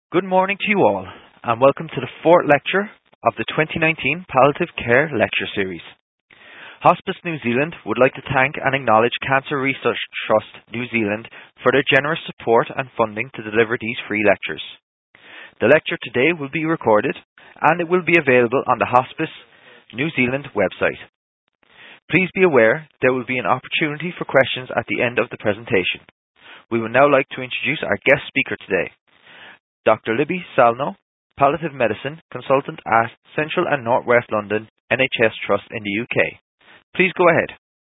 Good morning to you all, and welcome to the fourth lecture of the 2019 Palliative Care Lecture Series. Hospice New Zealand would like to thank and acknowledge Cancer Research Trust New Zealand for their generous support and funding to deliver these free lectures. The lecture today will be recorded, and it will be available on the Hospice New Zealand website. Please be aware there will be an opportunity for questions at the end of the presentation. We would now like to introduce our guest speaker today, Dr. Libby Salno, Palliative Medicine Consultant at Central and North West London NHS Trust in the UK. Please go ahead.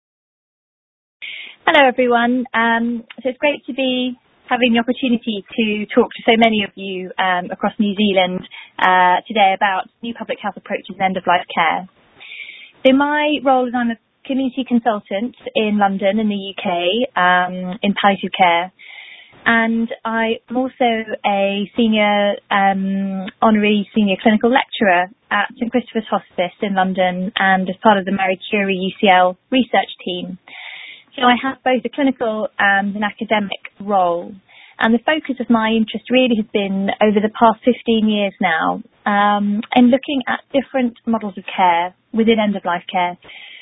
Hello everyone. So it's great to be having the opportunity to talk to so many of you across New Zealand today about new public health approaches and end-of-life care. So my role is I'm a community consultant in London in the UK in palliative care. And I'm also a honorary senior clinical lecturer at St Christopher's Hospice in London and as part of the Marie Curie UCL research team. So I have both a clinical and an academic role. And the focus of my interest really has been over the past 15 years now in looking at different models of care within end-of-life care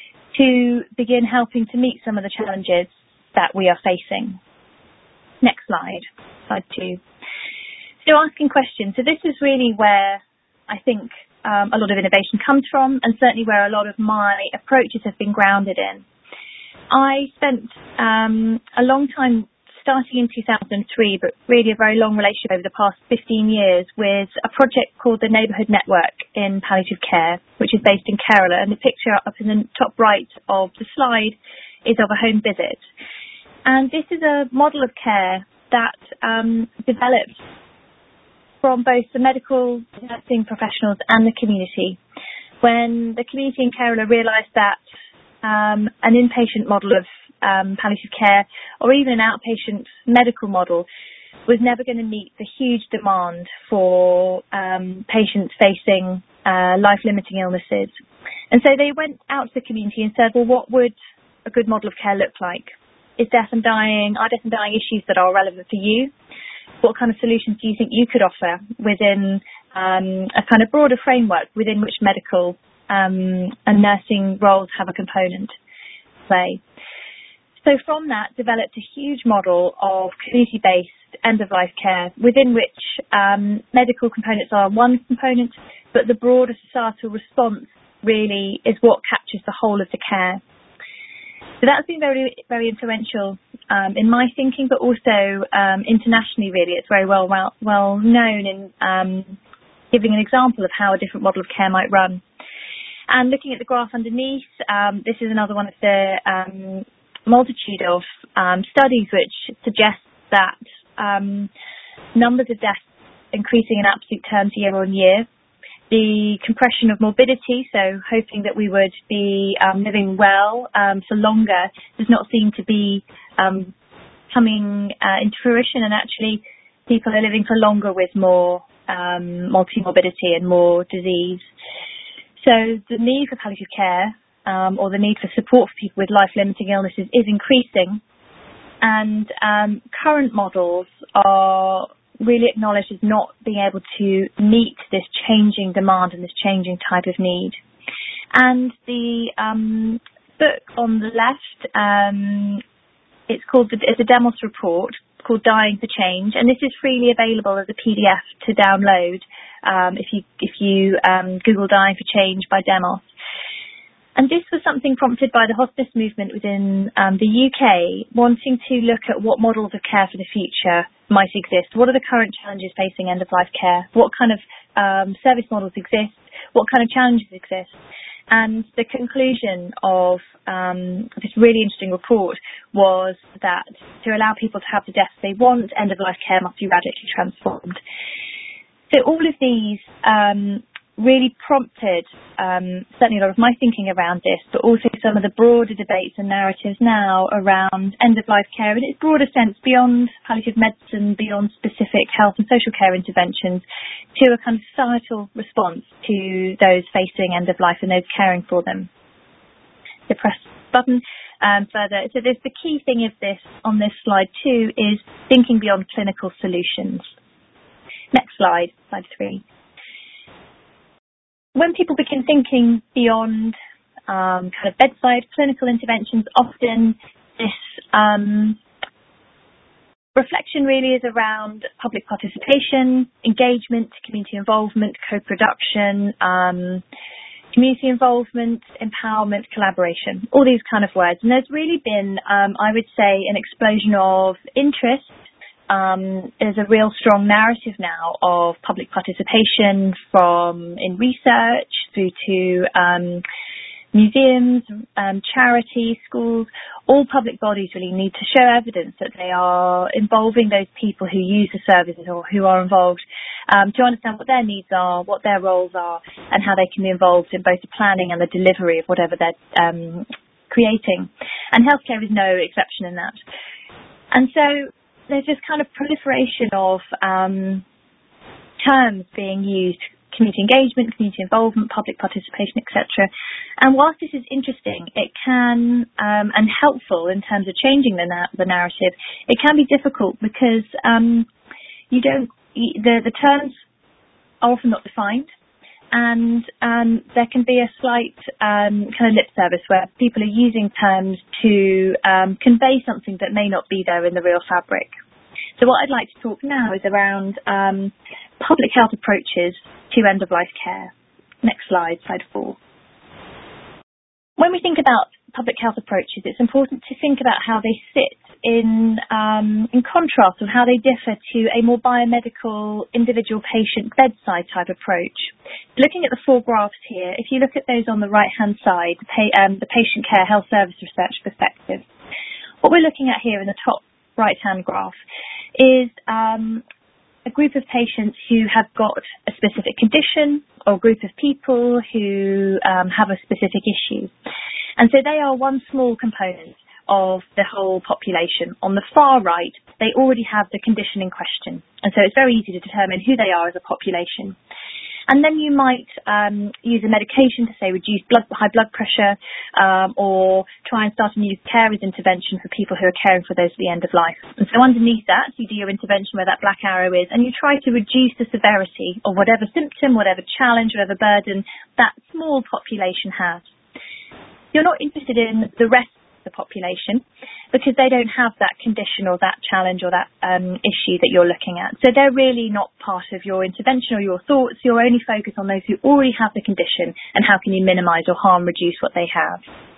to begin helping to meet some of the challenges that we are facing. Next slide 2. So asking questions. So this is really where I think a lot of innovation comes from, and certainly where a lot of my approaches have been grounded in. I spent a long time starting in 2003, but really a very long relationship over the past 15 years with a project called the Neighbourhood Network in Palliative Care, which is based in Kerala. And the picture up in the top right of the slide is of a home visit. And this is a model of care that developed from both the medical nursing professionals and the community. When the community in Kerala realised that an inpatient model of palliative care or even an outpatient medical model was never going to meet the huge demand for patients facing life-limiting illnesses. And so they went out to the community and said, well, what would a good model of care look like? Are death and dying issues that are relevant for you? What kind of solutions do you think you could offer within a kind of broader framework within which medical and nursing roles have a component to play? So from that developed a huge model of community-based end-of-life care within which medical components are one component, but the broader societal response really is what captures the whole of the care. So that's been very, very influential in my thinking, but also internationally, really. It's very well known in giving an example of how a different model of care might run. And looking at the graph underneath, this is another one of the multitude of studies which suggest that numbers of deaths increasing in absolute terms year on year. The compression of morbidity, so hoping that we would be living well for longer, does not seem to be coming into fruition, and actually people are living for longer with more multi-morbidity and more disease. So the need for palliative care or the need for support for people with life-limiting illnesses is increasing, and current models are really acknowledged as not being able to meet this changing demand and this changing type of need. And the book on the left, it's a Demos report called Dying for Change, and this is freely available as a PDF to download if you Google Dying for Change by Demos. And this was something prompted by the hospice movement within the UK, wanting to look at what models of care for the future might exist. What are the current challenges facing end-of-life care? What kind of service models exist? What kind of challenges exist? And the conclusion of this really interesting report was that to allow people to have the deaths they want, end-of-life care must be radically transformed. So all of these really prompted certainly a lot of my thinking around this, but also some of the broader debates and narratives now around end-of-life care in its broader sense, beyond palliative medicine, beyond specific health and social care interventions, to a kind of societal response to those facing end-of-life and those caring for them. So press button further. So the key thing of this on this slide too is thinking beyond clinical solutions. Next slide 3. When people begin thinking beyond kind of bedside clinical interventions, often this reflection really is around public participation, engagement, community involvement, co-production, community involvement, empowerment, collaboration, all these kind of words. And there's really been, I would say, an explosion of interest. There's a real strong narrative now of public participation from in research through to museums, charities, schools. All public bodies really need to show evidence that they are involving those people who use the services or who are involved to understand what their needs are, what their roles are, and how they can be involved in both the planning and the delivery of whatever they're creating. And healthcare is no exception in that. And so there's this kind of proliferation of terms being used: community engagement, community involvement, public participation, etc. And whilst this is interesting, it can, and helpful in terms of changing the narrative, it can be difficult because the terms are often not defined, and there can be a slight kind of lip service where people are using terms to convey something that may not be there in the real fabric. So what I'd like to talk now is around public health approaches to end-of-life care. Next slide 4. When we think about public health approaches, it's important to think about how they sit in contrast and how they differ to a more biomedical, individual patient bedside type approach. Looking at the 4 graphs here, if you look at those on the right-hand side, the patient care health service research perspective, what we're looking at here in the top right-hand graph is a group of patients who have got a specific condition or a group of people who have a specific issue. And so they are one small component of the whole population. On the far right, they already have the condition in question. And so it's very easy to determine who they are as a population. And then you might use a medication to, say, reduce high blood pressure or try and start a new carers intervention for people who are caring for those at the end of life. And so underneath that, you do your intervention where that black arrow is, and you try to reduce the severity of whatever symptom, whatever challenge, whatever burden that small population has. You're not interested in the rest of the population because they don't have that condition or that challenge or that issue that you're looking at. So they're really not part of your intervention or your thoughts. You're only focused on those who already have the condition and how can you minimise or harm reduce what they have.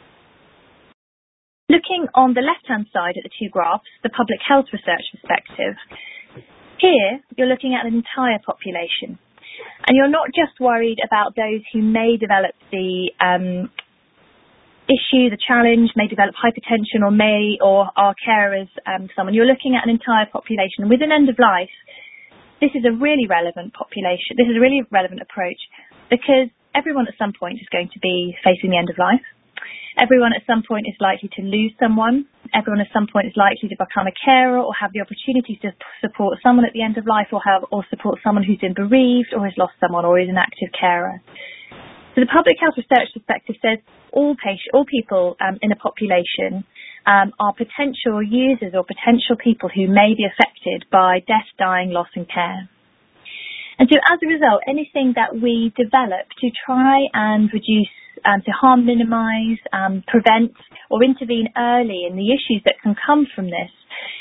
Looking on the left-hand side at the 2 graphs, the public health research perspective, here you're looking at an entire population. And you're not just worried about those who may develop the issue, the challenge, may develop hypertension or are carers for someone. You're looking at an entire population. With an end of life, this is a really relevant population. This is a really relevant approach because everyone at some point is going to be facing the end of life. Everyone at some point is likely to lose someone. Everyone at some point is likely to become a carer or have the opportunity to support someone at the end of life or support someone who's been bereaved or has lost someone or is an active carer. So the public health research perspective says all people in a population are potential users or potential people who may be affected by death, dying, loss and care. And so as a result, anything that we develop to try and reduce, to harm, minimise, prevent or intervene early in the issues that can come from this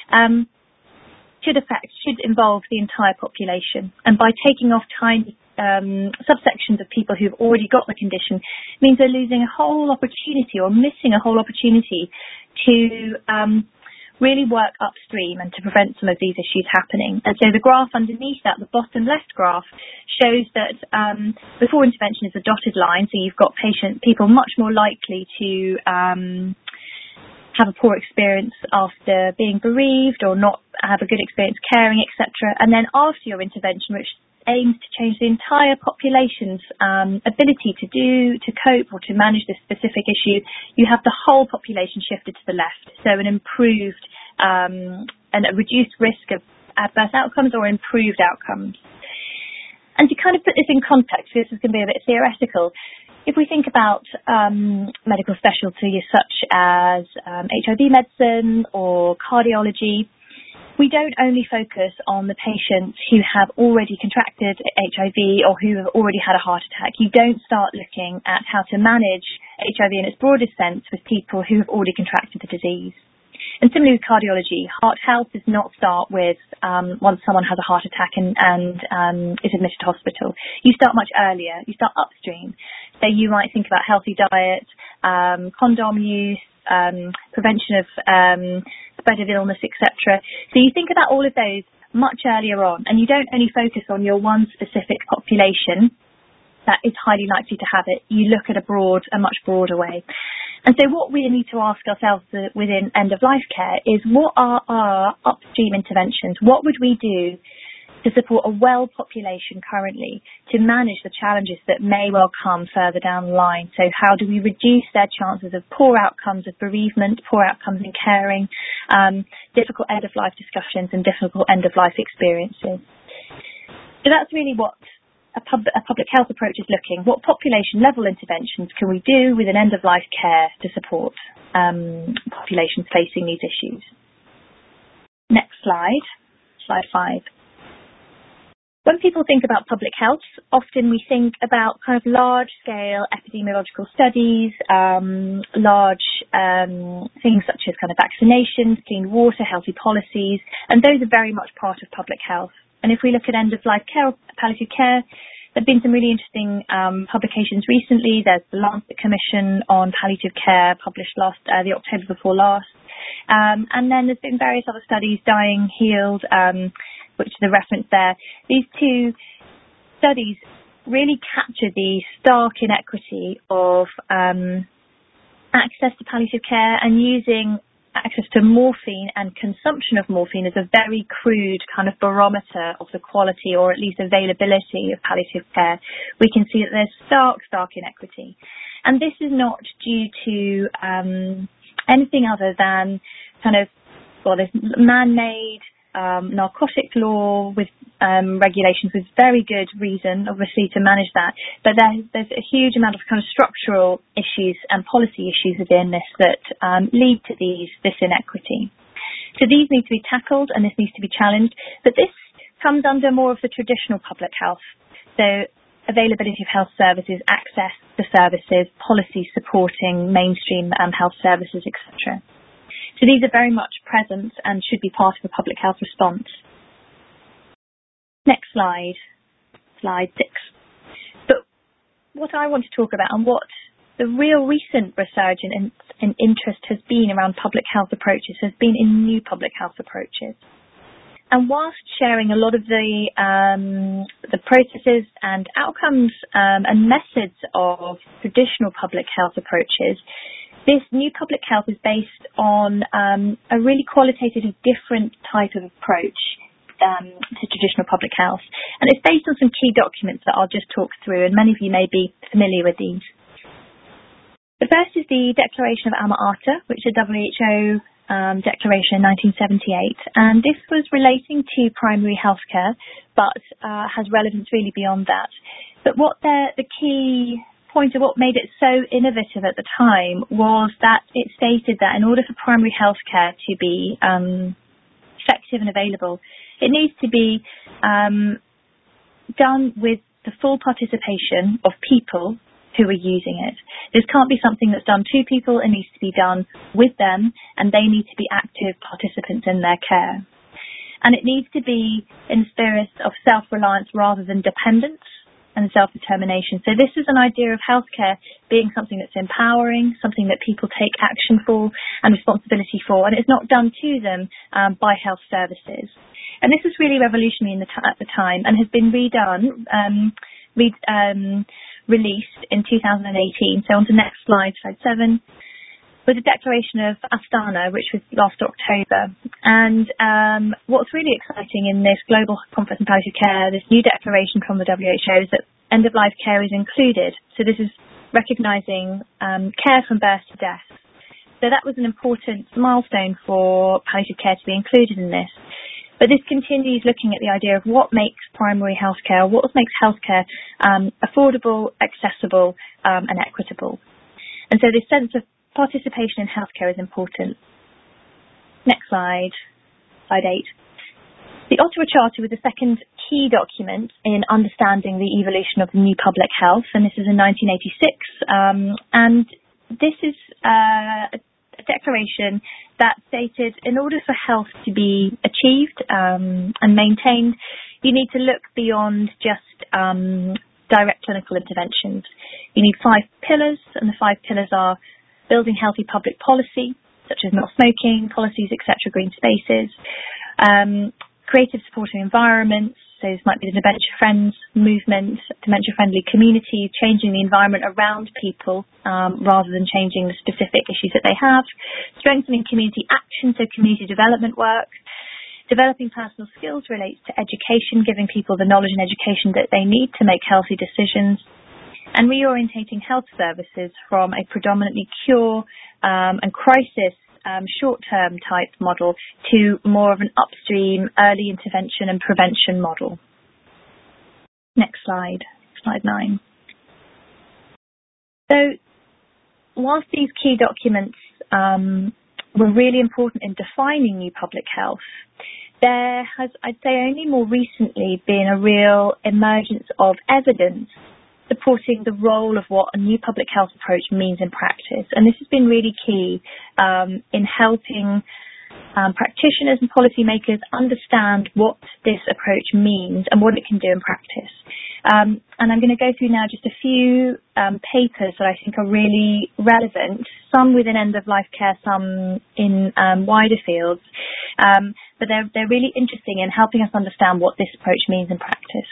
should involve the entire population. And by taking off tiny subsections of people who've already got the condition means they're losing a whole opportunity or missing a whole opportunity to really work upstream and to prevent some of these issues happening. And so the graph underneath that, the bottom left graph, shows that before intervention is a dotted line, so you've got people much more likely to have a poor experience after being bereaved or not have a good experience caring, etc. And then after your intervention, which aims to change the entire population's ability to cope or to manage this specific issue, you have the whole population shifted to the left. So an improved and a reduced risk of adverse outcomes or improved outcomes. And to kind of put this in context, this is going to be a bit theoretical. If we think about medical specialties such as HIV medicine or cardiology, We don't only focus on the patients who have already contracted HIV or who have already had a heart attack. You don't start looking at how to manage HIV in its broadest sense with people who have already contracted the disease. And similarly with cardiology, heart health does not start with once someone has a heart attack and is admitted to hospital. You start much earlier. You start upstream. So you might think about healthy diet, condom use, prevention of spread of illness, etc. So you think about all of those much earlier on, and you don't only focus on your one specific population that is highly likely to have it. You look at a much broader way. And so what we need to ask ourselves within end-of-life care is, what are our upstream interventions? What would we do to support a well population currently to manage the challenges that may well come further down the line? So how do we reduce their chances of poor outcomes of bereavement, poor outcomes in caring, difficult end-of-life discussions and difficult end-of-life experiences? So that's really what a public health approach is looking. What population level interventions can we do within end-of-life care to support populations facing these issues? Next slide, slide 5. When people think about public health, often we think about kind of large-scale epidemiological studies, large things such as kind of vaccinations, clean water, healthy policies, and those are very much part of public health. And if we look at end-of-life care, palliative care, there have been some really interesting publications recently. There's the Lancet Commission on Palliative Care, published the October before last. And then there's been various other studies, Dying, Healed, which is the reference there. These two studies really capture the stark inequity of access to palliative care, and using access to morphine and consumption of morphine is a very crude kind of barometer of the quality, or at least availability, of palliative care. We can see that there's stark inequity. And this is not due to anything other than there's man-made narcotic law with regulations with very good reason, obviously, to manage that. But there's a huge amount of kind of structural issues and policy issues within this that lead to this inequity. So these need to be tackled, and this needs to be challenged. But this comes under more of the traditional public health. So availability of health services, access to services, policy supporting mainstream health services, etc. So these are very much present and should be part of a public health response. Next slide, slide 6. But what I want to talk about, and what the real recent resurgence in interest has been around public health approaches, has been in new public health approaches. And whilst sharing a lot of the processes and outcomes and methods of traditional public health approaches, this new public health is based on a really qualitatively different type of approach to traditional public health. And it's based on some key documents that I'll just talk through, and many of you may be familiar with these. The first is the Declaration of Alma-Ata, which is a WHO declaration in 1978. And this was relating to primary healthcare, but has relevance really beyond that. But what the key point of what made it so innovative at the time was that it stated that in order for primary healthcare to be effective and available, it needs to be done with the full participation of people who are using it. This can't be something that's done to people. It needs to be done with them, and they need to be active participants in their care. And it needs to be in the spirit of self-reliance rather than dependence and self-determination. So this is an idea of healthcare being something that's empowering, something that people take action for and responsibility for, and it's not done to them by health services. And this was really revolutionary at the time, and has been released in 2018. So on to the next slide, slide 7, with the Declaration of Astana, which was last October. And what's really exciting in this Global Conference on Palliative Care, this new declaration from the WHO, is that end-of-life care is included. So this is recognising care from birth to death. So that was an important milestone for palliative care to be included in this. But this continues looking at the idea of what makes primary healthcare, what makes healthcare affordable, accessible, and equitable. And so this sense of participation in healthcare is important. Next slide, slide 8. The Ottawa Charter was the second key document in understanding the evolution of new public health, and this is in 1986. And this is a declaration that stated in order for health to be achieved and maintained, you need to look beyond just direct clinical interventions. You need 5 pillars, and the 5 pillars are building healthy public policy, such as not smoking, policies, etc., green spaces, creative supporting environments, so this might be the Dementia Friends movement, dementia-friendly community, changing the environment around people rather than changing the specific issues that they have, strengthening community action, so community development work, developing personal skills relates to education, giving people the knowledge and education that they need to make healthy decisions, and reorientating health services from a predominantly cure and crisis short-term type model to more of an upstream early intervention and prevention model. Next slide, slide 9. So whilst these key documents were really important in defining new public health, there has, I'd say, only more recently been a real emergence of evidence supporting the role of what a new public health approach means in practice. And this has been really key in helping practitioners and policymakers understand what this approach means and what it can do in practice. And I'm going to go through now just a few papers that I think are really relevant, some within end-of-life care, some in wider fields. But they're really interesting in helping us understand what this approach means in practice.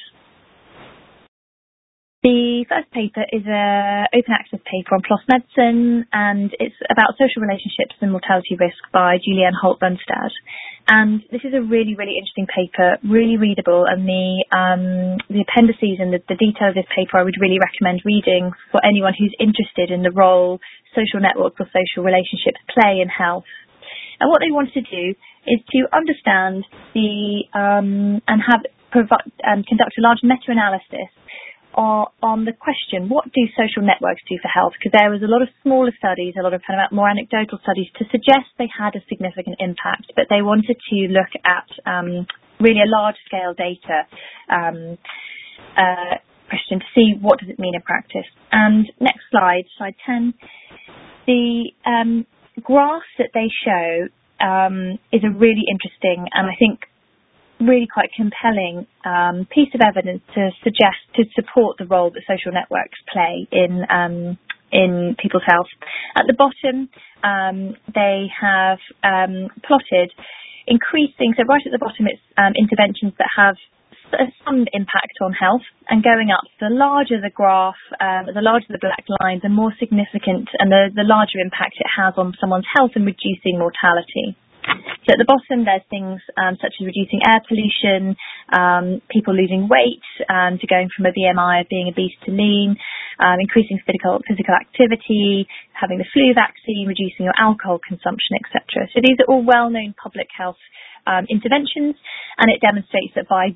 The first paper is an open access paper on PLOS Medicine, and it's about social relationships and mortality risk by Julianne Holt-Bunstad. And this is a really, really interesting paper, really readable, and the appendices and the detail of this paper I would really recommend reading for anyone who's interested in the role social networks or social relationships play in health. And what they wanted to do is to understand and conduct a large meta-analysis on the question, what do social networks do for health? Because there was a lot of smaller studies, a lot of kind of more anecdotal studies to suggest they had a significant impact, but they wanted to look at really a large-scale data question to see what does it mean in practice. And next slide, slide 10. The graph that they show is a really interesting and I think really quite compelling piece of evidence to support the role that social networks play in people's health. At the bottom, they have plotted increasing, so right at the bottom it's interventions that have some impact on health, and going up, the larger the graph, the larger the black line, the more significant and the larger impact it has on someone's health and reducing mortality. So at the bottom, there's things such as reducing air pollution, people losing weight to going from a BMI of being obese to lean, increasing physical activity, having the flu vaccine, reducing your alcohol consumption, etc. So these are all well-known public health interventions, and it demonstrates that by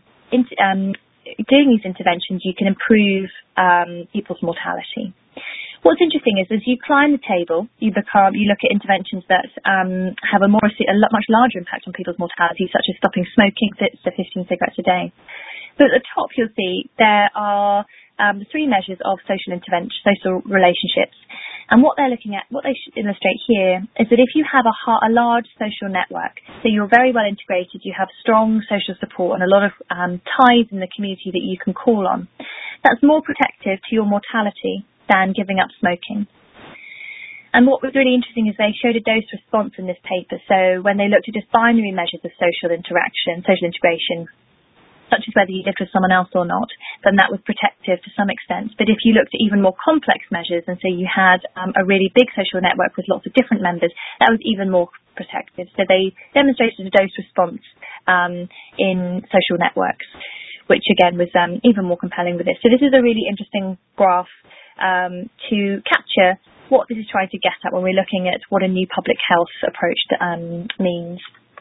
doing these interventions, you can improve people's mortality. What's interesting is as you climb the table, you look at interventions that have a much larger impact on people's mortality, such as stopping smoking, so 15 cigarettes a day. But at the top, you'll see there are 3 measures of social relationships. And what they're looking at, what they illustrate here, is that if you have a large social network, so you're very well integrated, you have strong social support and a lot of ties in the community that you can call on, that's more protective to your mortality than giving up smoking. And what was really interesting is they showed a dose response in this paper. So when they looked at just binary measures of social interaction, social integration, such as whether you lived with someone else or not, then that was protective to some extent. But if you looked at even more complex measures, and so you had a really big social network with lots of different members, that was even more protective. So they demonstrated a dose response in social networks, which again was even more compelling with this. So this is a really interesting graph to capture what this is trying to get at when we're looking at what a new public health approach means.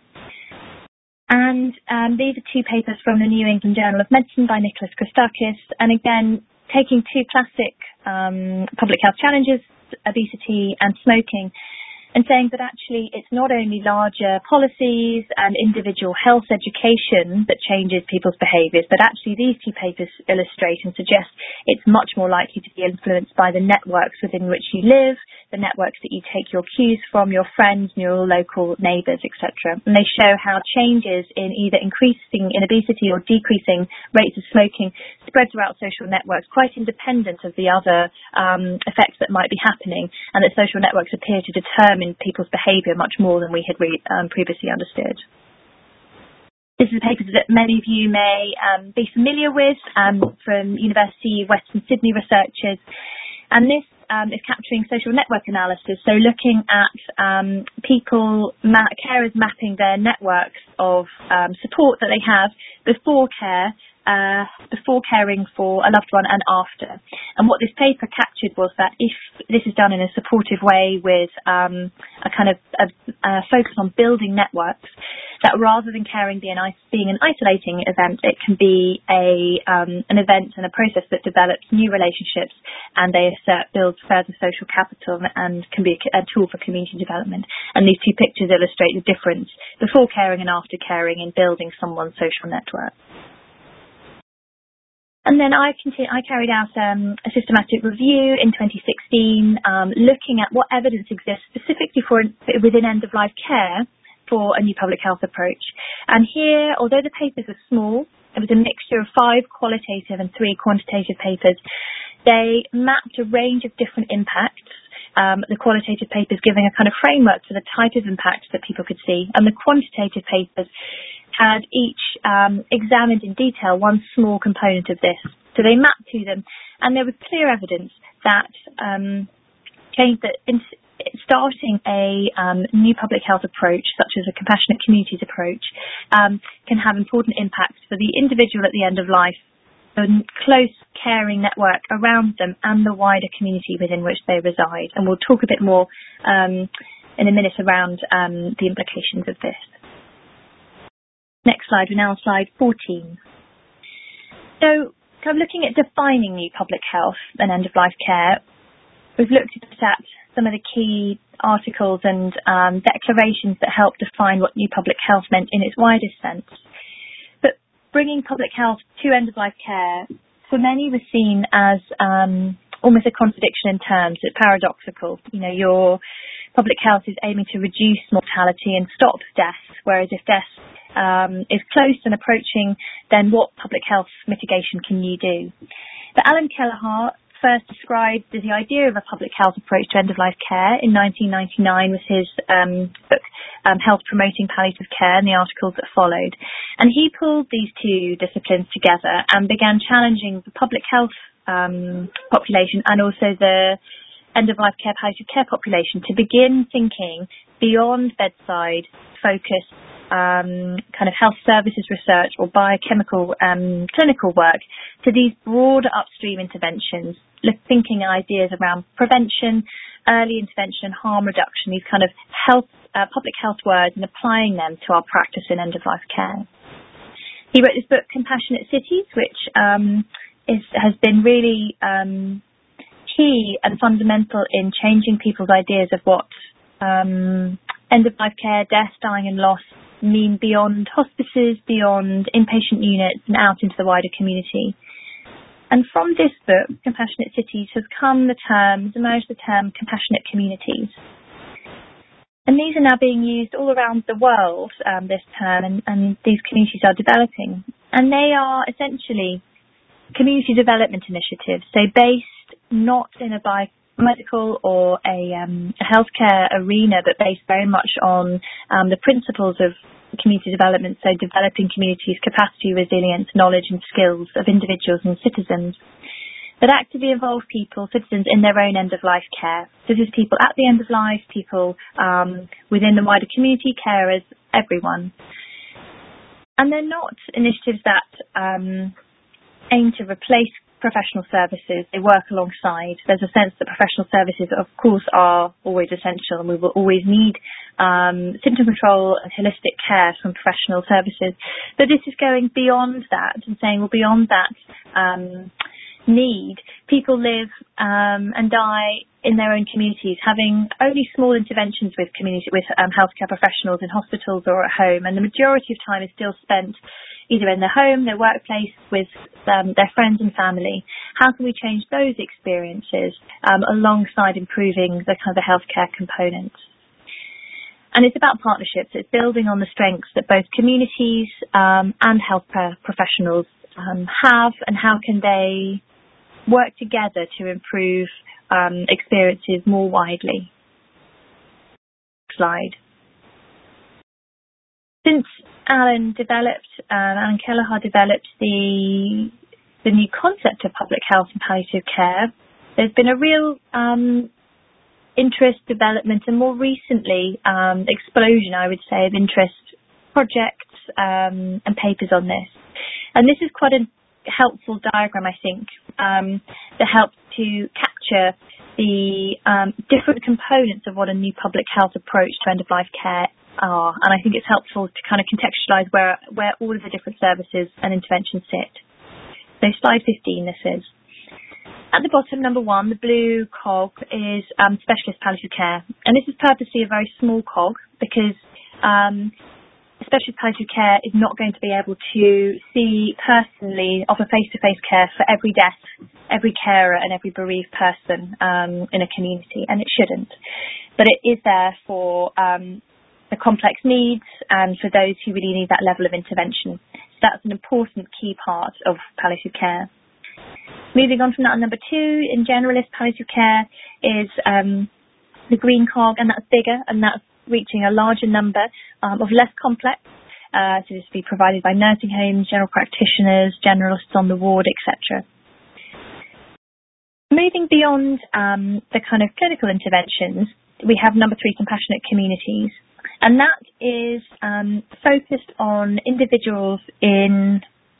And these are 2 papers from the New England Journal of Medicine by Nicholas Christakis, and again, taking 2 classic public health challenges, obesity and smoking, and saying that actually it's not only larger policies and individual health education that changes people's behaviours, but actually these two papers illustrate and suggest it's much more likely to be influenced by the networks within which you live, the networks that you take your cues from, your friends, your local neighbours, etc. And they show how changes in either increasing in obesity or decreasing rates of smoking spread throughout social networks, quite independent of the other effects that might be happening, and that social networks appear to determine people's behaviour much more than we had previously understood. This is a paper that many of you may be familiar with from University of Western Sydney researchers, and this is capturing social network analysis, so looking at carers mapping their networks of support that they have before caring for a loved one and after. And what this paper captured was that if this is done in a supportive way with a kind of a focus on building networks, that rather than caring being an isolating event, it can be an event and a process that develops new relationships, and they builds further social capital and can be a tool for community development. And these two pictures illustrate the difference before caring and after caring in building someone's social network. And then I carried out a systematic review in 2016, looking at what evidence exists specifically within end-of-life care for a new public health approach. And here, although the papers were small, it was a mixture of 5 qualitative and 3 quantitative papers. They mapped a range of different impacts. The qualitative papers giving a kind of framework for the type of impacts that people could see, and the quantitative papers had each examined in detail one small component of this. So they mapped to them, and there was clear evidence that starting a new public health approach, such as a compassionate communities approach, can have important impacts for the individual at the end of life, the close caring network around them, and the wider community within which they reside. And we'll talk a bit more in a minute around the implications of this. Next slide, we're now on slide 14. So, kind of looking at defining new public health and end-of-life care, we've looked at some of the key articles and declarations that help define what new public health meant in its widest sense. But bringing public health to end-of-life care, for many, was seen as almost a contradiction in terms. It's paradoxical. You know, your public health is aiming to reduce mortality and stop death, whereas if death is close and approaching, then what public health mitigation can you do? But Alan Kelleher first described the idea of a public health approach to end-of-life care in 1999 with his book, Health Promoting Palliative Care, and the articles that followed. And he pulled these two disciplines together and began challenging the public health population and also the end-of-life care palliative care population to begin thinking beyond bedside focus kind of health services research or biochemical clinical work to these broader upstream interventions, thinking ideas around prevention, early intervention, harm reduction, these kind of public health words, and applying them to our practice in end-of-life care. He wrote this book, Compassionate Cities, which has been really key and fundamental in changing people's ideas of what end-of-life care, death, dying and loss mean beyond hospices, beyond inpatient units, and out into the wider community. And from this book, Compassionate Cities, has emerged the term compassionate communities. And these are now being used all around the world, this term, and these communities are developing. And they are essentially community development initiatives, so based not in a biomedical or a healthcare arena, but based very much on the principles of community development, so developing communities' capacity, resilience, knowledge and skills of individuals and citizens that actively involve citizens in their own end-of-life care. So this is people at the end of life, people within the wider community, carers, everyone. And they're not initiatives that aim to replace professional services. They work alongside. There's a sense that professional services, of course, are always essential, and we will always need symptom control and holistic care from professional services. But this is going beyond that and saying, well, beyond that need, people live and die in their own communities, having only small interventions with healthcare professionals in hospitals or at home, and the majority of time is still spent either in their home, their workplace, with their friends and family. How can we change those experiences alongside improving the kind of the healthcare component? And it's about partnerships. It's building on the strengths that both communities and healthcare professionals have, and how can they work together to improve experiences more widely. Slide. Since Alan Kelleher developed the new concept of public health and palliative care, there's been a real interest, development, and more recently explosion, I would say, of interest, projects and papers on this. And this is quite a helpful diagram, I think, that helps to capture the different components of what a new public health approach to end-of-life care are. And I think it's helpful to kind of contextualise where all of the different services and interventions sit. So slide 15 this is. At the bottom, number 1, the blue cog is specialist palliative care. And this is purposely a very small cog because specialist palliative care is not going to be able to see personally, offer face-to-face care for every death, every carer and every bereaved person in a community, and it shouldn't. But it is there for the complex needs and for those who really need that level of intervention. So that's an important key part of palliative care. Moving on from that, number 2, in generalist palliative care is the green cog, and that's bigger, and that's reaching a larger number of less complex. So this will be provided by nursing homes, general practitioners, generalists on the ward, etc. Moving beyond the kind of clinical interventions, we have number 3, compassionate communities. And that is focused on individuals in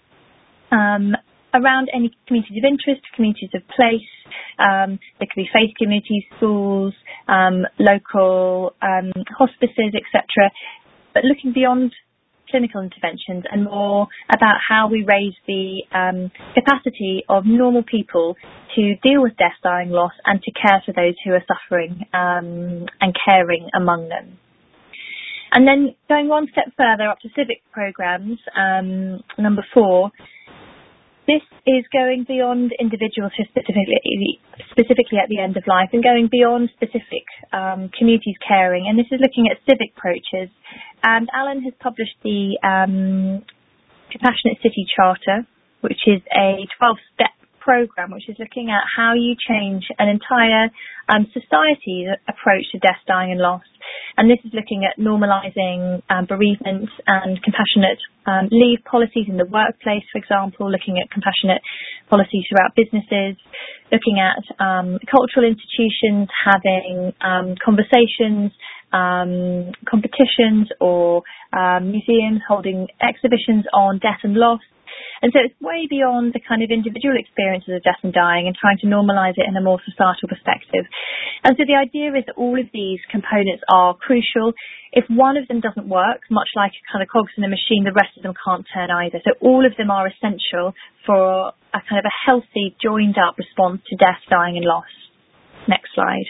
around any communities of interest, communities of place. There could be faith communities, schools, local hospices, etc. But looking beyond clinical interventions and more about how we raise the capacity of normal people to deal with death, dying, loss, and to care for those who are suffering and caring among them. And then going one step further up to civic programs, number 4, this is going beyond individuals who specifically at the end of life and going beyond specific communities caring. And this is looking at civic approaches. And Alan has published the Compassionate City Charter, which is a 12-step program, which is looking at how you change an entire society's approach to death, dying and loss. And this is looking at normalising bereavement and compassionate leave policies in the workplace, for example, looking at compassionate policies throughout businesses, looking at cultural institutions having conversations, competitions, or museums holding exhibitions on death and loss. And so it's way beyond the kind of individual experiences of death and dying and trying to normalise it in a more societal perspective. And so the idea is that all of these components are crucial. If one of them doesn't work, much like a kind of cogs in a machine, the rest of them can't turn either. So all of them are essential for a kind of a healthy, joined up response to death, dying and loss. Next slide.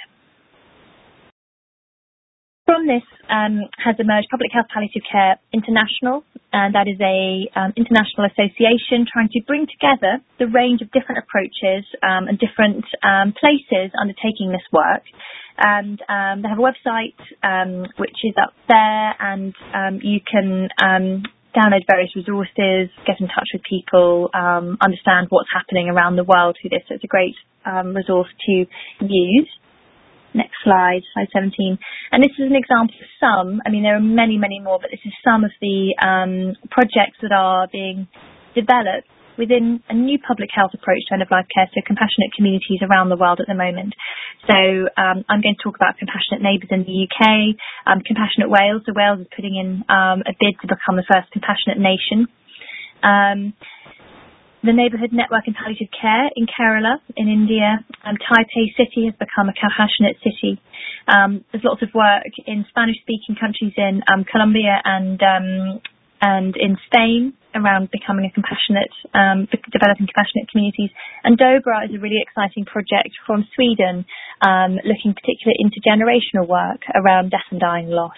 From this has emerged Public Health Palliative Care International, and that is a international association trying to bring together the range of different approaches and different places undertaking this work. And they have a website which is up there, and you can download various resources, get in touch with people, understand what's happening around the world through this. So it's a great resource to use. Next slide, slide 17. And this is an example of some, I mean, there are many, many more, but this is some of the projects that are being developed within a new public health approach to end-of-life care, so compassionate communities around the world at the moment. So I'm going to talk about Compassionate Neighbours in the UK, Compassionate Wales. So Wales is putting in a bid to become the first compassionate nation. The Neighbourhood Network in Palliative Care in Kerala, in India. Taipei City has become a compassionate city. There's lots of work in Spanish-speaking countries in Colombia and in Spain around becoming a compassionate, developing compassionate communities. And Dobra is a really exciting project from Sweden, looking particularly intergenerational work around death and dying loss.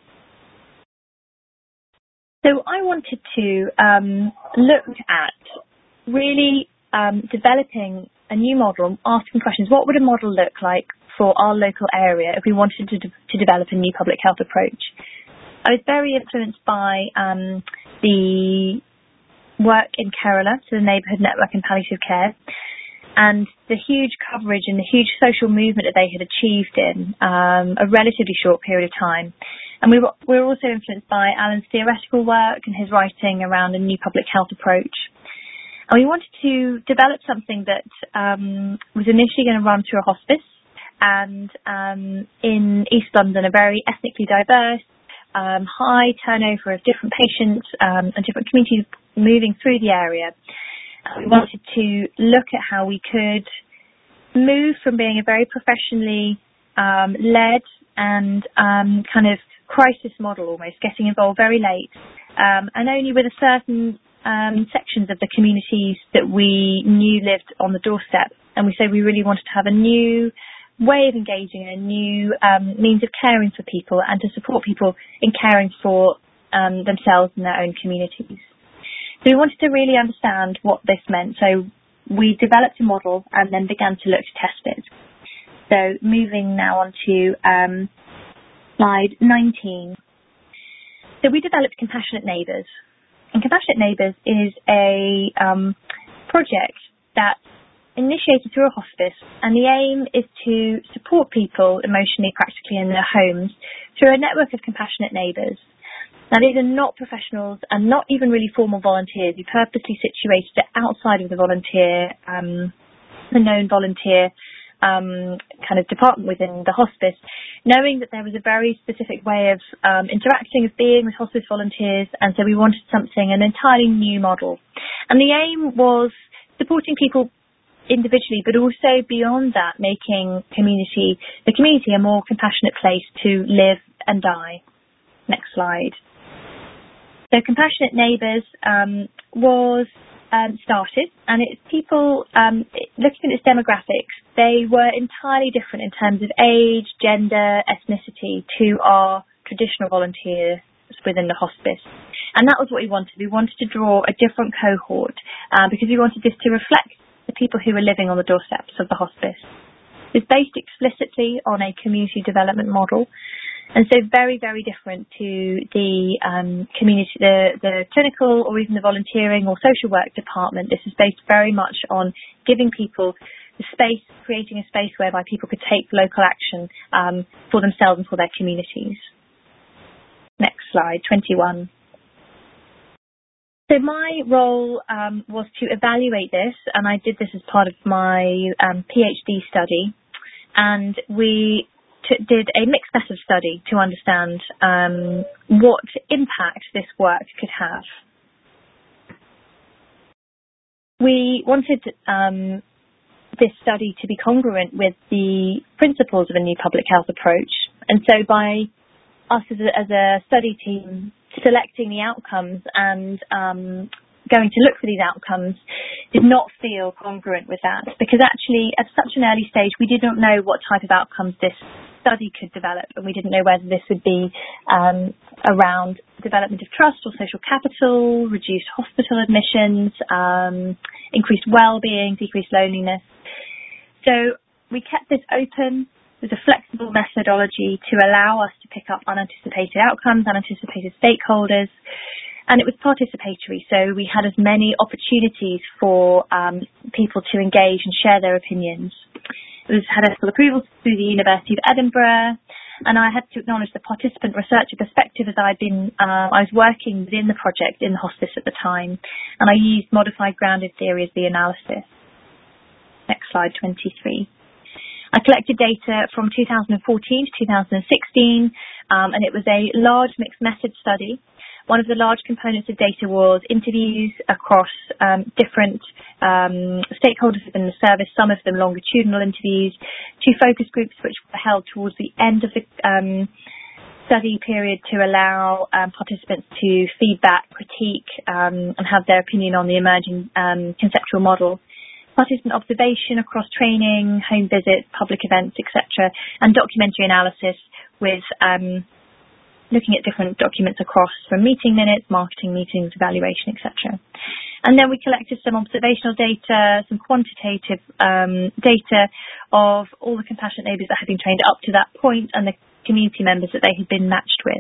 So I wanted to look at really developing a new model, asking questions. What would a model look like for our local area if we wanted to develop a new public health approach? I was very influenced by the work in Kerala, so the Neighbourhood Network in Palliative Care, and the huge coverage and the huge social movement that they had achieved in a relatively short period of time. And we were also influenced by Alan's theoretical work and his writing around a new public health approach. And we wanted to develop something that was initially going to run through a hospice, and in East London, a very ethnically diverse, high turnover of different patients and different communities moving through the area. We wanted to look at how we could move from being a very professionally led and kind of crisis model, almost getting involved very late, and only with a certain sections of the communities that we knew lived on the doorstep. And we said we really wanted to have a new way of engaging, a new means of caring for people and to support people in caring for themselves and their own communities. So we wanted to really understand what this meant. So we developed a model and then began to look to test it. So moving now on to slide 19. So we developed Compassionate Neighbours. And Compassionate Neighbours is a project that's initiated through a hospice, and the aim is to support people emotionally, practically in their homes through a network of compassionate neighbours. Now, these are not professionals and not even really formal volunteers. We purposely situated it outside of the known volunteer kind of department within the hospice, knowing that there was a very specific way of interacting, of being with hospice volunteers, and so we wanted an entirely new model. And the aim was supporting people individually, but also beyond that, making the community a more compassionate place to live and die. Next slide. So Compassionate Neighbours was started, and it's people, looking at its demographics, they were entirely different in terms of age, gender, ethnicity to our traditional volunteers within the hospice. And that was what we wanted. We wanted to draw a different cohort because we wanted this to reflect the people who were living on the doorsteps of the hospice. It's based explicitly on a community development model, and so very, very different to the community, the clinical or even the volunteering or social work department. This is based very much on giving people the space, creating a space whereby people could take local action for themselves and for their communities. Next slide, 21. So my role was to evaluate this, and I did this as part of my PhD study, and we did a mixed method study to understand what impact this work could have. We wanted this study to be congruent with the principles of a new public health approach, and so by us as a study team selecting the outcomes and going to look for these outcomes did not feel congruent with that, because actually at such an early stage we did not know what type of outcomes this study could develop, and we didn't know whether this would be around development of trust or social capital, reduced hospital admissions, increased well-being, decreased loneliness. So we kept this open with a flexible methodology to allow us to pick up unanticipated outcomes, unanticipated stakeholders, and it was participatory. So we had as many opportunities for people to engage and share their opinions. It had ethical approval through the University of Edinburgh, and I had to acknowledge the participant researcher perspective as I was working within the project in the hospice at the time, and I used modified grounded theory as the analysis. Next slide, 23. I collected data from 2014 to 2016, and it was a large mixed method study. One of the large components of data was interviews across different stakeholders within the service, some of them longitudinal interviews, 2 focus groups which were held towards the end of the study period to allow participants to feedback, critique, and have their opinion on the emerging conceptual model. participant observation across training, home visits, public events, etc., and documentary analysis with looking at different documents across from meeting minutes, marketing meetings, evaluation, etc. And then we collected some observational data, some quantitative data of all the compassionate neighbours that had been trained up to that point and the community members that they had been matched with.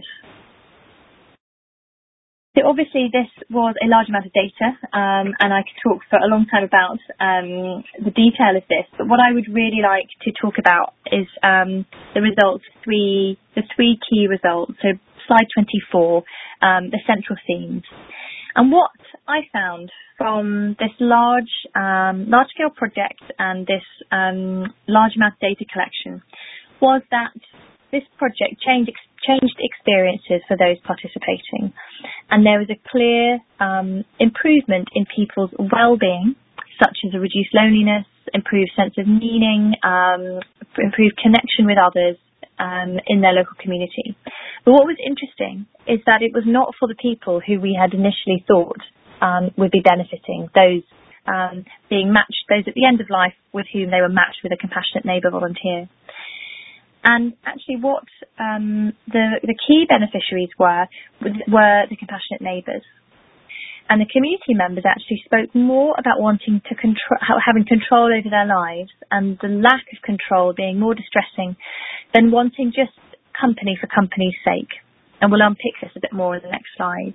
So obviously this was a large amount of data, and I could talk for a long time about the detail of this, but what I would really like to talk about is the results, the three key results. So slide 24, the central themes. And what I found from this large-scale project and this large amount of data collection was that this project changed experiences for those participating, and there was a clear improvement in people's well-being, such as a reduced loneliness, improved sense of meaning, improved connection with others in their local community. But what was interesting is that it was not for the people who we had initially thought would be benefiting, those being matched, those at the end of life with whom they were matched with a compassionate neighbour volunteer. And actually what the key beneficiaries were the compassionate neighbours. And the community members actually spoke more about wanting to having control over their lives and the lack of control being more distressing than wanting just company for company's sake. And we'll unpick this a bit more in the next slide.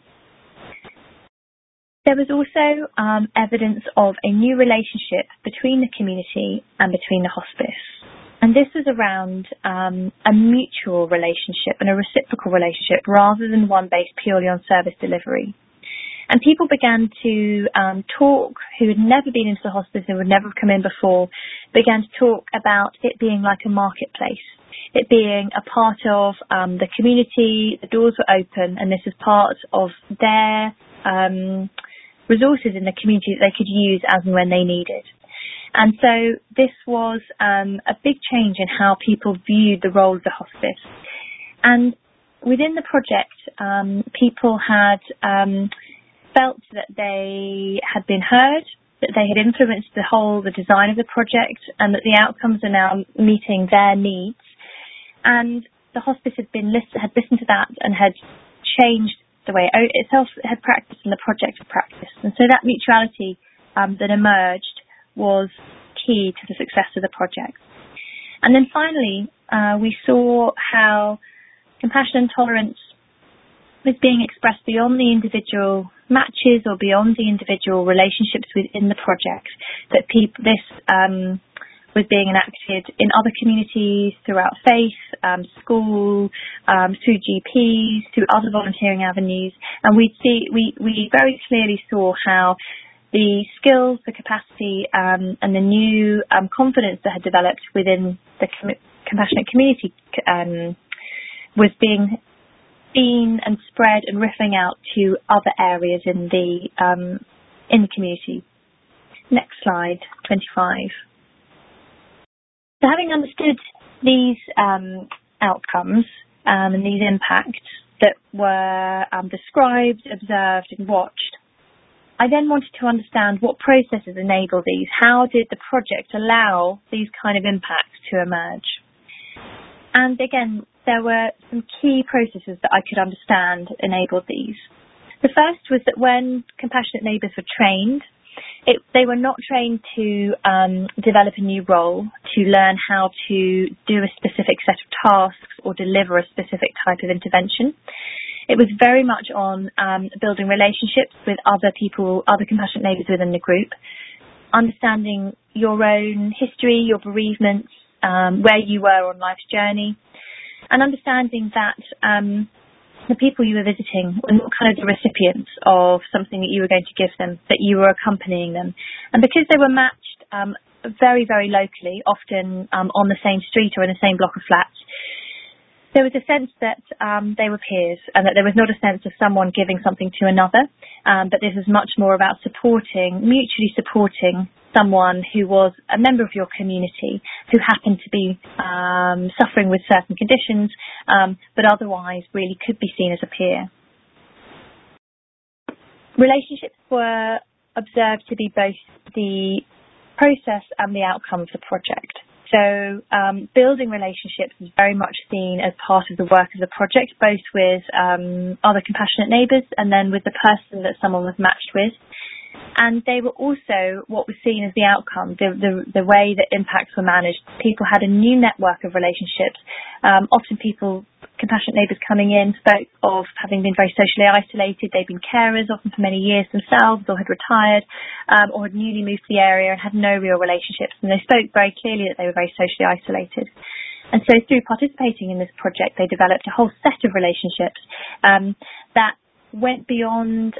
There was also evidence of a new relationship between the community and between the hospice. And this is around a mutual relationship and a reciprocal relationship rather than one based purely on service delivery. And people began to talk, who had never been into the hospice and would never have come in before, began to talk about it being like a marketplace, it being a part of the community, the doors were open, and this is part of their resources in the community that they could use as and when they needed. And so this was a big change in how people viewed the role of the hospice. And within the project, people had felt that they had been heard, that they had influenced the design of the project, and that the outcomes are now meeting their needs. And the hospice had listened to that and had changed the way it itself had practiced and the project had practiced. And so that mutuality that emerged was key to the success of the project. And then finally, we saw how compassion and tolerance was being expressed beyond the individual matches or beyond the individual relationships within the project, that this was being enacted in other communities, throughout faith, school, through GPs, through other volunteering avenues. And we very clearly saw how the skills, the capacity, and the new confidence that had developed within the compassionate community was being seen and spread and rippling out to other areas in the community. Next slide, 25. So having understood these outcomes and these impacts that were described, observed, and watched, I then wanted to understand what processes enable these. How did the project allow these kind of impacts to emerge? And again, there were some key processes that I could understand enabled these. The first was that when compassionate neighbours were trained, they were not trained to develop a new role, to learn how to do a specific set of tasks or deliver a specific type of intervention. It was very much on building relationships with other people, other compassionate neighbours within the group, understanding your own history, your bereavements, where you were on life's journey, and understanding that the people you were visiting were not kind of the recipients of something that you were going to give them, that you were accompanying them. And because they were matched very, very locally, often on the same street or in the same block of flats, there was a sense that they were peers and that there was not a sense of someone giving something to another, but this was much more about mutually supporting someone who was a member of your community who happened to be suffering with certain conditions, but otherwise really could be seen as a peer. Relationships were observed to be both the process and the outcome of the project. So building relationships is very much seen as part of the work of the project, both with other compassionate neighbours and then with the person that someone was matched with. And they were also what was seen as the outcome, the way that impacts were managed. People had a new network of relationships. Often people, compassionate neighbours coming in, spoke of having been very socially isolated. They'd been carers often for many years themselves, or had retired, or had newly moved to the area and had no real relationships. And they spoke very clearly that they were very socially isolated. And so through participating in this project, they developed a whole set of relationships that went beyond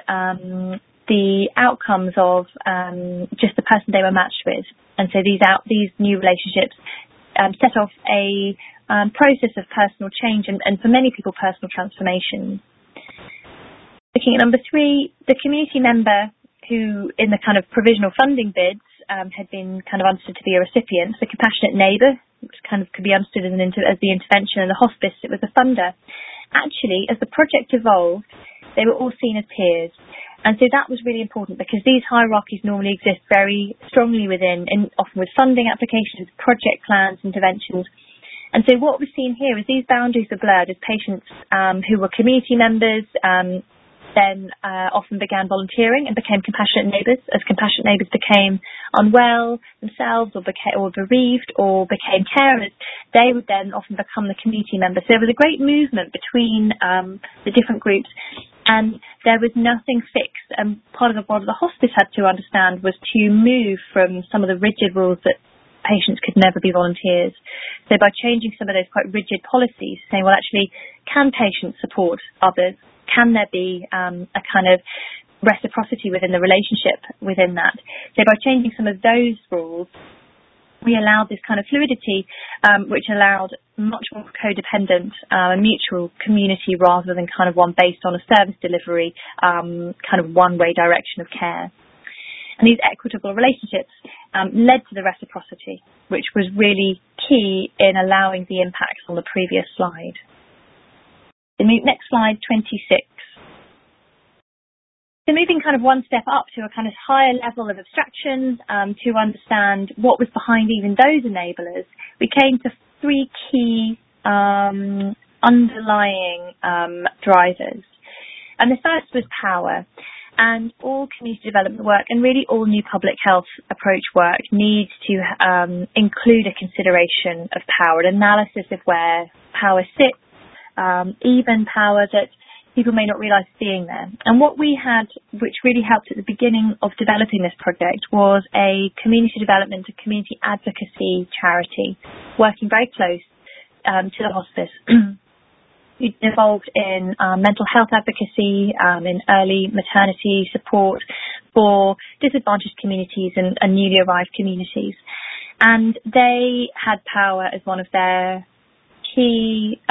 the outcomes of just the person they were matched with. And so these new relationships set off a process of personal change and for many people, personal transformation. Looking at number 3, the community member who, in the kind of provisional funding bids, had been kind of understood to be a recipient, the compassionate neighbour, which kind of could be understood as the intervention, and the hospice, it was the funder. Actually, as the project evolved, they were all seen as peers. And so that was really important because these hierarchies normally exist very strongly often with funding applications, project plans, interventions. And so what we're seeing here is these boundaries are blurred as patients who were community members then often began volunteering and became compassionate neighbours. As compassionate neighbours became unwell themselves or bereaved or became carers, they would then often become the community members. So there was a great movement between the different groups, and there was nothing fixed. And part of what the hospice had to understand was to move from some of the rigid rules that patients could never be volunteers. So by changing some of those quite rigid policies, saying, well, actually, can patients support others? Can there be a kind of reciprocity within the relationship within that? So by changing some of those rules, we allowed this kind of fluidity, which allowed much more codependent mutual community rather than kind of one based on a service delivery, kind of one-way direction of care. And these equitable relationships led to the reciprocity, which was really key in allowing the impacts on the previous slide. Next slide, 26. So moving kind of one step up to a kind of higher level of abstraction to understand what was behind even those enablers, we came to 3 key underlying drivers. And the first was power. And all community development work and really all new public health approach work needs to include a consideration of power, an analysis of where power sits, even power that people may not realise being there. And what we had, which really helped at the beginning of developing this project, was a community development, a community advocacy charity, working very close to the hospice. We involved in mental health advocacy, in early maternity support for disadvantaged communities and newly arrived communities. And they had power as one of their key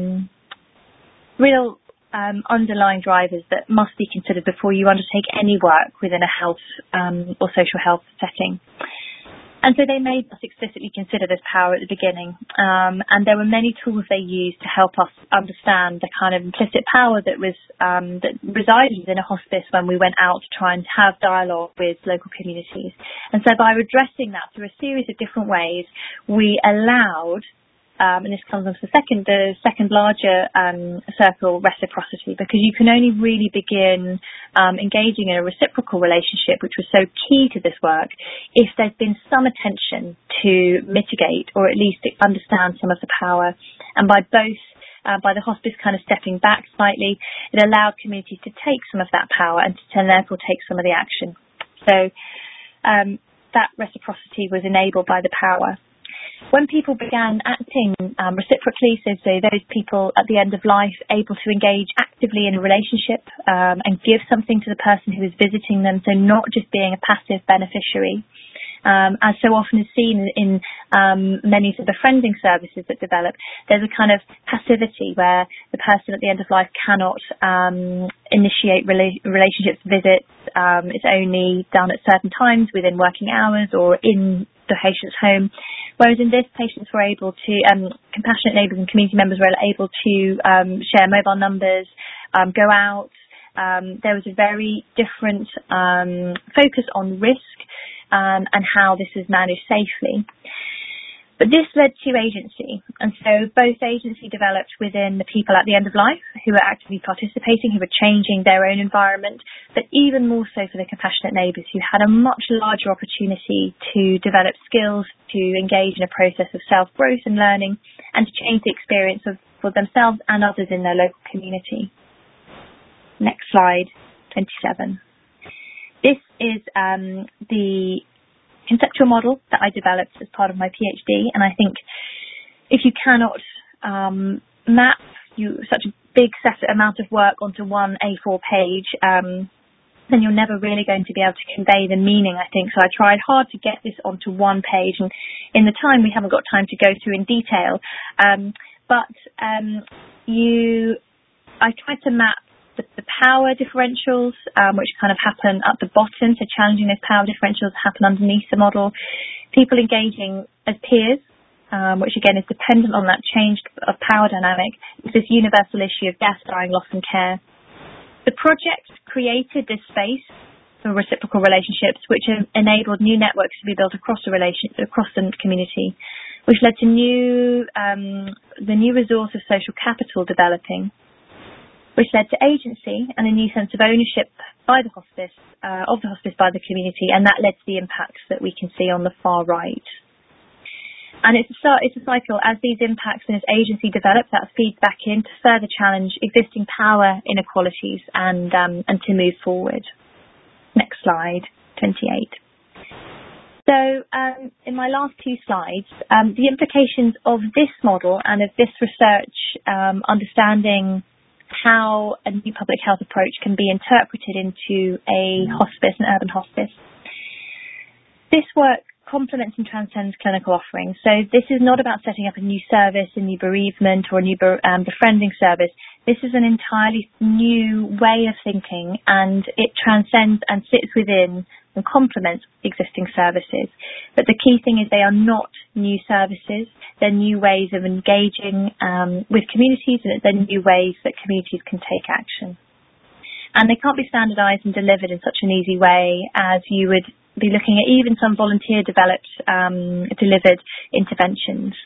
real underlying drivers that must be considered before you undertake any work within a health or social health setting. And so they made us explicitly consider this power at the beginning. And there were many tools they used to help us understand the kind of implicit power that was that resided within a hospice when we went out to try and have dialogue with local communities. And so by redressing that through a series of different ways, we allowed and this comes on to the second larger circle, reciprocity, because you can only really begin engaging in a reciprocal relationship, which was so key to this work, if there's been some attention to mitigate or at least understand some of the power. And by the hospice kind of stepping back slightly, it allowed communities to take some of that power and to therefore take some of the action. So that reciprocity was enabled by the power. When people began acting reciprocally, so those people at the end of life able to engage actively in a relationship and give something to the person who is visiting them, so not just being a passive beneficiary, as so often is seen in many of the befriending services that develop, there's a kind of passivity where the person at the end of life cannot initiate relationships, visits. It's only done at certain times within working hours or in the patient's home. Whereas in this, patients were able to, compassionate neighbours and community members were able to share mobile numbers, go out. There was a very different focus on risk and how this is managed safely. But this led to agency, and so both agency developed within the people at the end of life who were actively participating, who were changing their own environment, but even more so for the compassionate neighbours who had a much larger opportunity to develop skills, to engage in a process of self-growth and learning, and to change the experience for themselves and others in their local community. Next slide, 27. This is the conceptual model that I developed as part of my PhD, and I think if you cannot map such a big set amount of work onto one A4 page, then you're never really going to be able to convey the meaning, I think. So I tried hard to get this onto one page, and in the time we haven't got time to go through in detail, but I tried to map the power differentials, which kind of happen at the bottom, so challenging those power differentials happen underneath the model. People engaging as peers, which again is dependent on that change of power dynamic. It's this universal issue of death, dying, loss and care. The project created this space for reciprocal relationships, which enabled new networks to be built across the community, which led to the new resource of social capital developing, which led to agency and a new sense of ownership by the hospice, by the community, and that led to the impacts that we can see on the far right. And it's a cycle. As these impacts and as agency develop, that feeds back in to further challenge existing power inequalities and to move forward. Next slide, 28. So in my last two slides, the implications of this model and of this research, understanding how a new public health approach can be interpreted into a hospice, an urban hospice. This work complements and transcends clinical offerings. So this is not about setting up a new service, a new bereavement or a new befriending service. This is an entirely new way of thinking, and it transcends and sits within and complements existing services. But the key thing is they are not new services. They're new ways of engaging with communities, and they're new ways that communities can take action. And they can't be standardised and delivered in such an easy way as you would be looking at even some volunteer-developed, delivered interventions.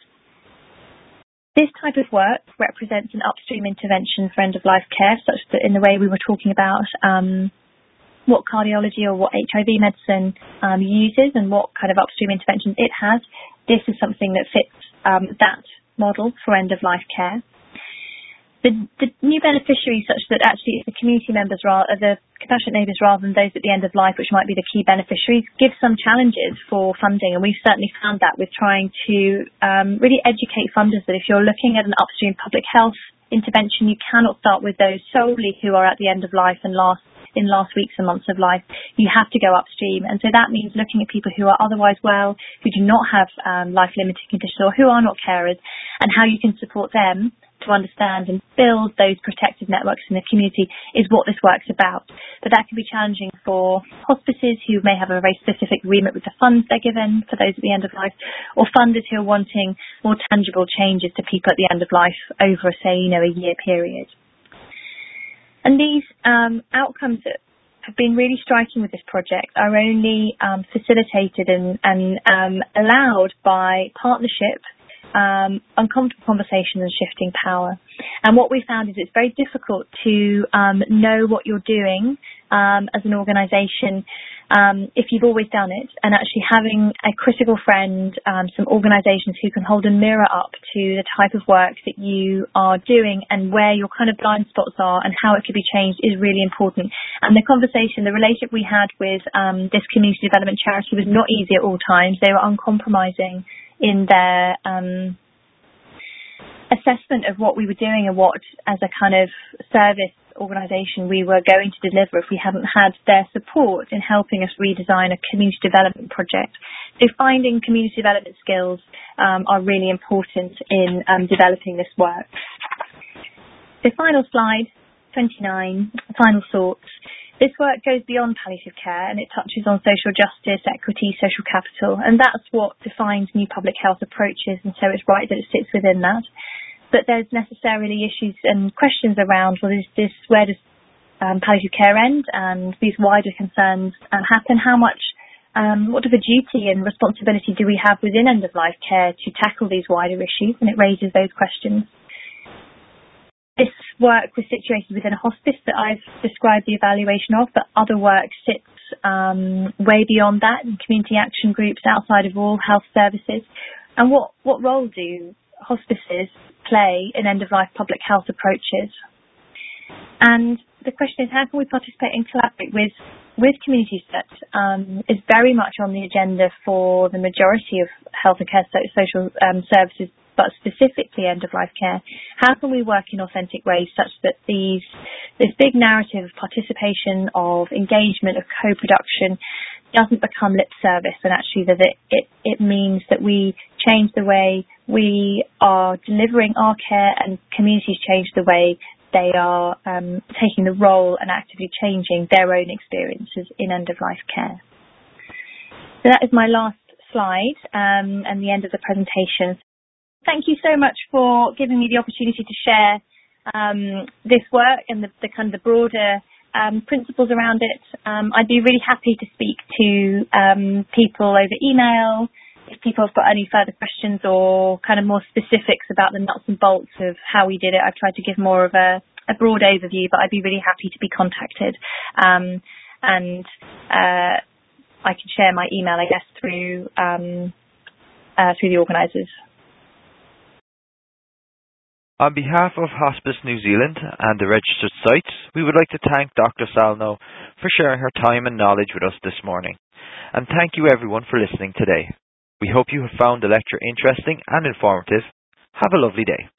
This type of work represents an upstream intervention for end-of-life care, such that in the way we were talking about what cardiology or what HIV medicine uses and what kind of upstream interventions it has. This is something that fits that model for end-of-life care. The new beneficiaries, such that actually it's the community members, the compassionate neighbours rather than those at the end of life, which might be the key beneficiaries, give some challenges for funding. And we've certainly found that with trying to really educate funders that if you're looking at an upstream public health intervention, you cannot start with those solely who are at the end of life and last weeks and months of life. You have to go upstream. And so that means looking at people who are otherwise well, who do not have life-limiting conditions or who are not carers, and how you can support them to understand and build those protective networks in the community is what this work's about. But that can be challenging for hospices who may have a very specific remit with the funds they're given for those at the end of life, or funders who are wanting more tangible changes to people at the end of life over, say, a year period. And these outcomes that have been really striking with this project are only facilitated and allowed by partnership, uncomfortable conversations and shifting power. And what we found is it's very difficult to know what you're doing as an organisation if you've always done it, and actually having a critical friend, some organisations who can hold a mirror up to the type of work that you are doing and where your kind of blind spots are and how it could be changed is really important. And the relationship we had with this community development charity was not easy at all times. They were uncompromising in their assessment of what we were doing and what, as a kind of service organisation, we were going to deliver if we hadn't had their support in helping us redesign a community development project. So finding community development skills are really important in developing this work. So final slide, 29, final thoughts. This work goes beyond palliative care, and it touches on social justice, equity, social capital, and that's what defines new public health approaches, and so it's right that it sits within that. But there's necessarily issues and questions around, where does palliative care end, and these wider concerns happen? How much what of a duty and responsibility do we have within end-of-life care to tackle these wider issues? And it raises those questions. This work was situated within a hospice that I've described the evaluation of, but other work sits way beyond that in community action groups outside of all health services. And what role do hospices play in end-of-life public health approaches? And the question is, how can we participate and collaborate with communities that is very much on the agenda for the majority of health and care social services, but specifically end-of-life care? How can we work in authentic ways such that this big narrative of participation, of engagement, of co-production doesn't become lip service, and actually that it means that we change the way we are delivering our care and communities change the way they are taking the role and actively changing their own experiences in end-of-life care. So that is my last slide and the end of the presentation. Thank you so much for giving me the opportunity to share this work and the kind of the broader principles around it. I'd be really happy to speak to people over email if people have got any further questions or kind of more specifics about the nuts and bolts of how we did it. I've tried to give more of a broad overview, but I'd be really happy to be contacted. And I can share my email, I guess, through the organisers. On behalf of Hospice New Zealand and the registered sites, we would like to thank Dr. Salno for sharing her time and knowledge with us this morning. And thank you everyone for listening today. We hope you have found the lecture interesting and informative. Have a lovely day.